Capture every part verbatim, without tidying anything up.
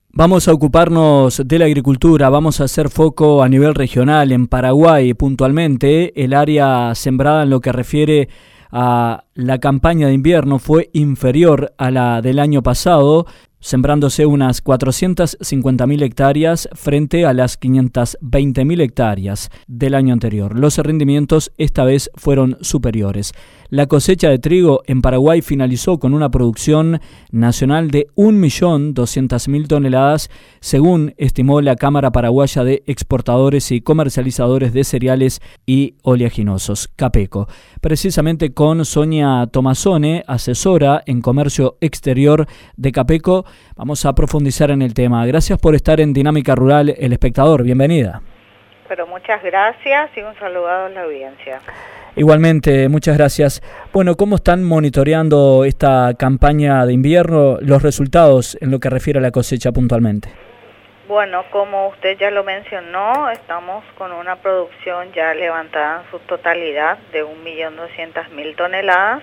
Vamos a ocuparnos de la agricultura, vamos a hacer foco a nivel regional, en Paraguay puntualmente. El área sembrada en lo que refiere a la campaña de invierno fue inferior a la del año pasado, sembrándose unas cuatrocientas cincuenta mil hectáreas frente a las quinientas veinte mil hectáreas del año anterior. Los rendimientos esta vez fueron superiores. La cosecha de trigo en Paraguay finalizó con una producción nacional de un millón doscientas mil toneladas, según estimó la Cámara Paraguaya de Exportadores y Comercializadores de Cereales y Oleaginosos, CAPECO. Precisamente con Sonia Tomasone, asesora en comercio exterior de CAPECO, vamos a profundizar en el tema. Gracias por estar en Dinámica Rural, El Espectador. Bienvenida. Pero muchas gracias y un saludo a la audiencia. Igualmente, muchas gracias. Bueno, ¿cómo están monitoreando esta campaña de invierno, los resultados en lo que refiere a la cosecha puntualmente? Bueno, como usted ya lo mencionó, estamos con una producción ya levantada en su totalidad de un millón doscientas mil toneladas.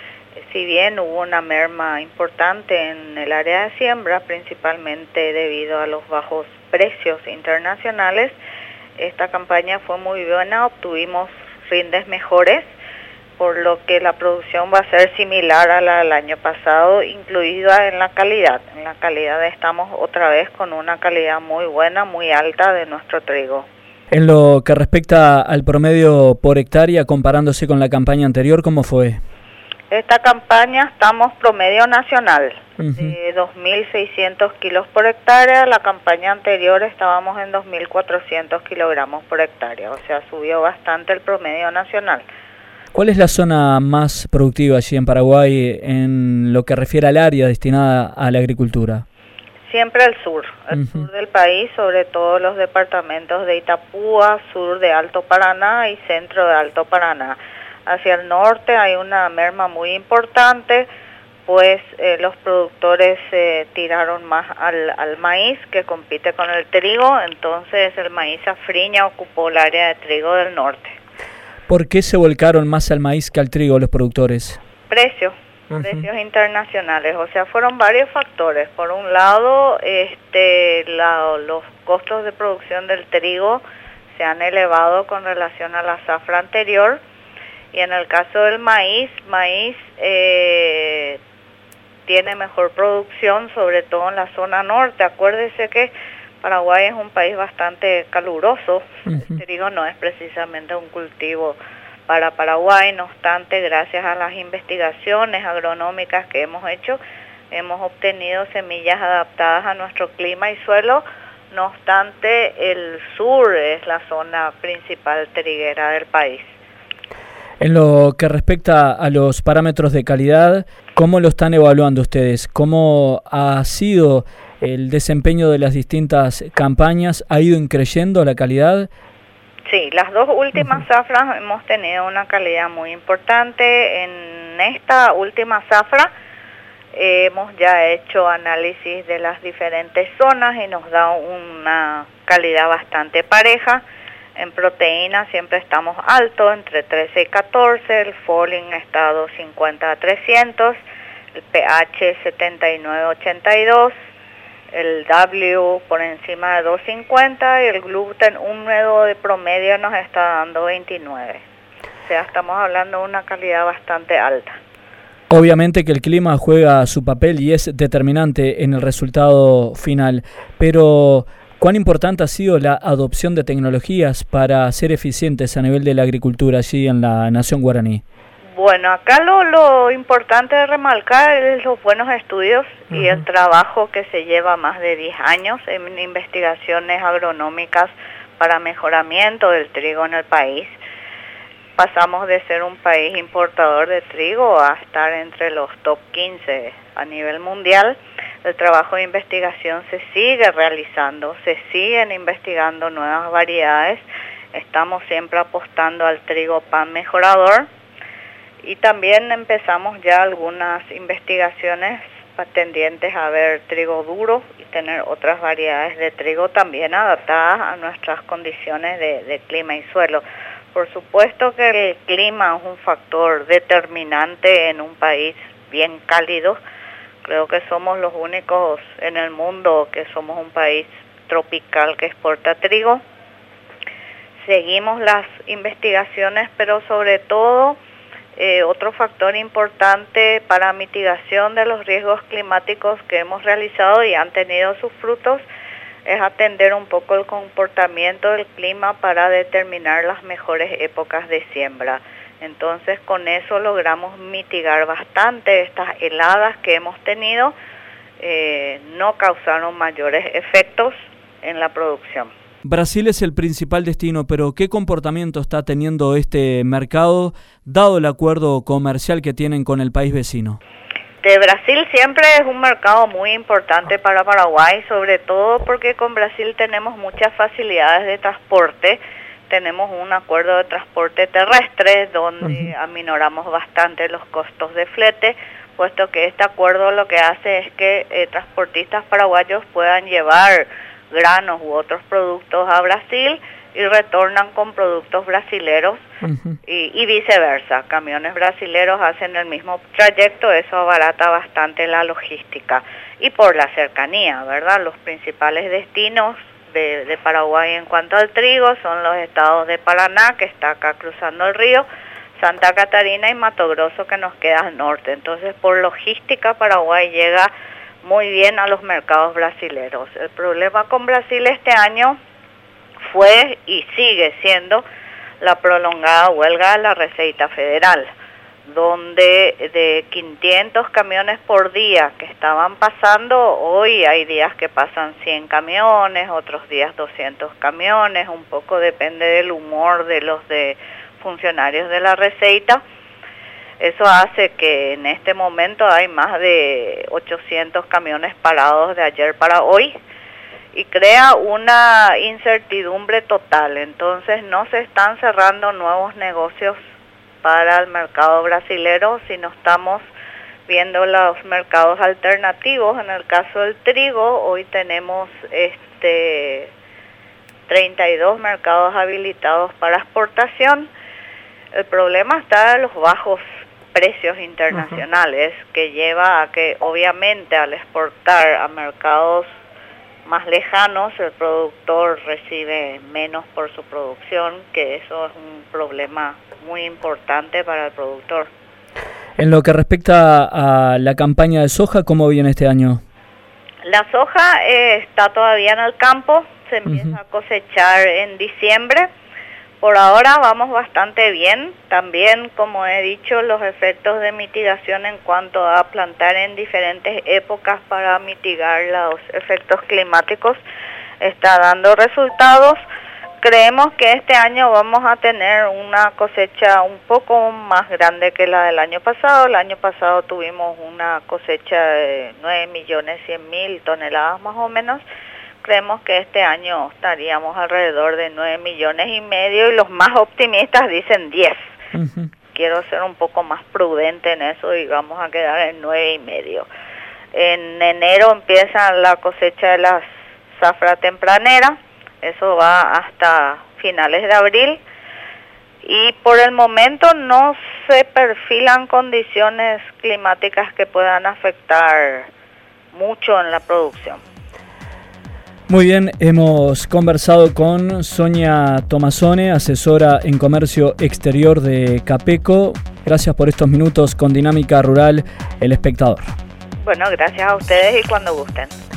Si bien hubo una merma importante en el área de siembra, principalmente debido a los bajos precios internacionales, esta campaña fue muy buena, obtuvimos rindes mejores, por lo que la producción va a ser similar a la del año pasado, incluida en la calidad. En la calidad estamos otra vez con una calidad muy buena, muy alta de nuestro trigo. En lo que respecta al promedio por hectárea, comparándose con la campaña anterior, ¿cómo fue? Esta campaña estamos promedio nacional, uh-huh. de dos mil seiscientos kilos por hectárea. La campaña anterior estábamos en dos mil cuatrocientos kilogramos por hectárea, o sea, subió bastante el promedio nacional. ¿Cuál es la zona más productiva allí en Paraguay en lo que refiere al área destinada a la agricultura? Siempre el sur, el uh-huh. sur del país, sobre todo los departamentos de Itapúa, sur de Alto Paraná y centro de Alto Paraná. Hacia el norte hay una merma muy importante, pues eh, los productores eh, tiraron más al, al maíz, que compite con el trigo, entonces el maíz safriña ocupó el área de trigo del norte. ¿Por qué se volcaron más al maíz que al trigo los productores? Precios, uh-huh. precios internacionales, o sea, fueron varios factores. Por un lado, este, la, los costos de producción del trigo se han elevado con relación a la zafra anterior. Y en el caso del maíz, maíz eh, tiene mejor producción, sobre todo en la zona norte. Acuérdese que Paraguay es un país bastante caluroso. Uh-huh. El trigo no es precisamente un cultivo para Paraguay. No obstante, gracias a las investigaciones agronómicas que hemos hecho, hemos obtenido semillas adaptadas a nuestro clima y suelo. No obstante, el sur es la zona principal triguera del país. En lo que respecta a los parámetros de calidad, ¿cómo lo están evaluando ustedes? ¿Cómo ha sido el desempeño de las distintas campañas? ¿Ha ido increyendo la calidad? Sí, las dos últimas uh-huh. zafras hemos tenido una calidad muy importante. En esta última zafra eh, hemos ya hecho análisis de las diferentes zonas y nos da una calidad bastante pareja. En proteína siempre estamos altos, entre trece y catorce, el Folin está a doscientos cincuenta a trescientos, el pH setenta y nueve a ochenta y dos, el W por encima de doscientos cincuenta y el gluten húmedo de promedio nos está dando veintinueve. O sea, estamos hablando de una calidad bastante alta. Obviamente que el clima juega su papel y es determinante en el resultado final, pero ¿cuán importante ha sido la adopción de tecnologías para ser eficientes a nivel de la agricultura allí en la nación guaraní? Bueno, acá lo, lo importante de remarcar es los buenos estudios uh-huh. y el trabajo que se lleva más de diez años en investigaciones agronómicas para mejoramiento del trigo en el país. Pasamos de ser un país importador de trigo a estar entre los top quince a nivel mundial. El trabajo de investigación se sigue realizando, se siguen investigando nuevas variedades. Estamos siempre apostando al trigo pan mejorador y también empezamos ya algunas investigaciones tendientes a ver trigo duro y tener otras variedades de trigo también adaptadas a nuestras condiciones de, de clima y suelo. Por supuesto que el clima es un factor determinante en un país bien cálido, Creo que somos los únicos en el mundo que somos un país tropical que exporta trigo. Seguimos las investigaciones, pero sobre todo eh, otro factor importante para mitigación de los riesgos climáticos que hemos realizado y han tenido sus frutos es atender un poco el comportamiento del clima para determinar las mejores épocas de siembra. Entonces con eso logramos mitigar bastante estas heladas que hemos tenido, eh, no causaron mayores efectos en la producción. Brasil es el principal destino, pero ¿qué comportamiento está teniendo este mercado dado el acuerdo comercial que tienen con el país vecino? De Brasil siempre es un mercado muy importante para Paraguay, sobre todo porque con Brasil tenemos muchas facilidades de transporte. Tenemos un acuerdo de transporte terrestre donde uh-huh. aminoramos bastante los costos de flete, puesto que este acuerdo lo que hace es que eh, transportistas paraguayos puedan llevar granos u otros productos a Brasil y retornan con productos brasileros uh-huh. y, y viceversa. Camiones brasileros hacen el mismo trayecto, eso abarata bastante la logística. Y por la cercanía, ¿verdad? Los principales destinos de, de Paraguay en cuanto al trigo son los estados de Paraná, que está acá cruzando el río, Santa Catarina y Mato Grosso, que nos queda al norte. Entonces, por logística, Paraguay llega muy bien a los mercados brasileros. El problema con Brasil este año fue y sigue siendo la prolongada huelga de la Receita Federal, donde de quinientos camiones por día que estaban pasando, hoy hay días que pasan cien camiones, otros días doscientos camiones, un poco depende del humor de los de funcionarios de la Receita. Eso hace que en este momento hay más de ochocientos camiones parados de ayer para hoy y crea una incertidumbre total. Entonces no se están cerrando nuevos negocios para el mercado brasilero, sino estamos viendo los mercados alternativos. En el caso del trigo, hoy tenemos este treinta y dos mercados habilitados para exportación. El problema está en los bajos precios internacionales, uh-huh. que lleva a que obviamente al exportar a mercados más lejanos el productor recibe menos por su producción, que eso es un problema muy importante para el productor. En lo que respecta a la campaña de soja, ¿cómo viene este año? La soja eh, está todavía en el campo, se empieza uh-huh. a cosechar en diciembre. Por ahora vamos bastante bien. También, como he dicho, los efectos de mitigación en cuanto a plantar en diferentes épocas para mitigar los efectos climáticos está dando resultados. Creemos que este año vamos a tener una cosecha un poco más grande que la del año pasado. El año pasado tuvimos una cosecha de nueve millones cien mil toneladas más o menos. Creemos que este año estaríamos alrededor de nueve millones y medio y los más optimistas dicen diez. Uh-huh. Quiero ser un poco más prudente en eso y vamos a quedar en nueve y medio. En enero empieza la cosecha de la zafra tempranera, eso va hasta finales de abril y por el momento no se perfilan condiciones climáticas que puedan afectar mucho en la producción. Muy bien, hemos conversado con Sonia Tomazone, asesora en comercio exterior de Capeco. Gracias por estos minutos con Dinámica Rural, El Espectador. Bueno, gracias a ustedes y cuando gusten.